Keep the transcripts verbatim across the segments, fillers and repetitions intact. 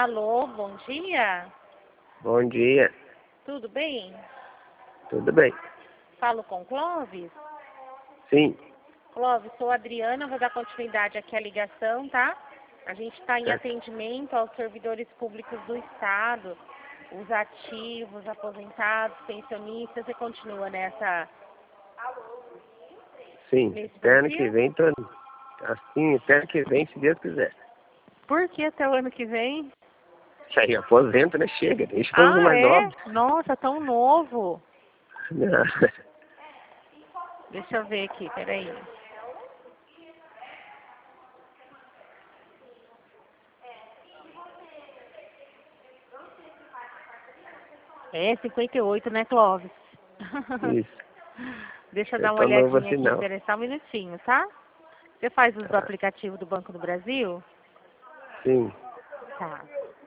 Alô, bom dia. Bom dia. Tudo bem? Tudo bem? Falo com Clóvis? Sim. Clóvis, sou a Adriana, vou dar continuidade aqui à ligação, tá? A gente está em Certo. atendimento aos servidores públicos do Estado, os ativos, aposentados, pensionistas, e continua nessa... Sim. Nesse Até ano perfil? que vem, tô assim, até ano que vem, se Deus quiser. Por que até o ano que vem? Isso aí, aposenta, né? Chega, deixa os Ah, mais é? novos. Nossa, tão novo. Não. Deixa eu ver aqui, peraí. É, cinquenta e oito, né, Clóvis? Isso. Deixa eu Eu dar uma tô novo olhadinha assim, aqui, não. peraí, só um minutinho, tá? Você faz uso do Tá. aplicativo do Banco do Brasil? Sim. Tá.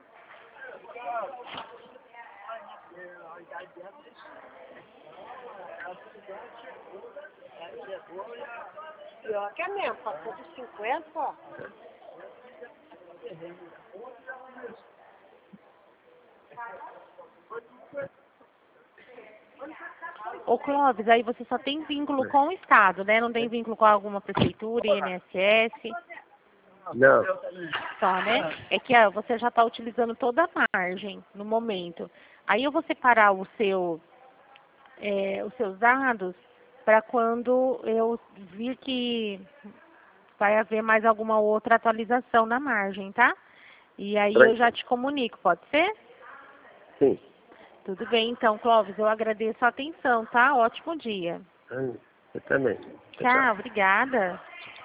Pior que é mesmo, passou dos cinquenta, ó. Ô, Clóvis, aí você só tem vínculo com o Estado, né? Não tem vínculo com alguma prefeitura, I N S S, Não. só, né? É que ó, você já está utilizando toda a margem no momento. Aí eu vou separar o seu, é, os seus dados para quando eu vir que vai haver mais alguma outra atualização na margem, tá? E aí eu já te comunico, pode ser? Sim. Tudo bem, então, Clóvis, eu agradeço a atenção, tá? Ótimo dia. Eu também. Tchau, tchau. Tchau, obrigada.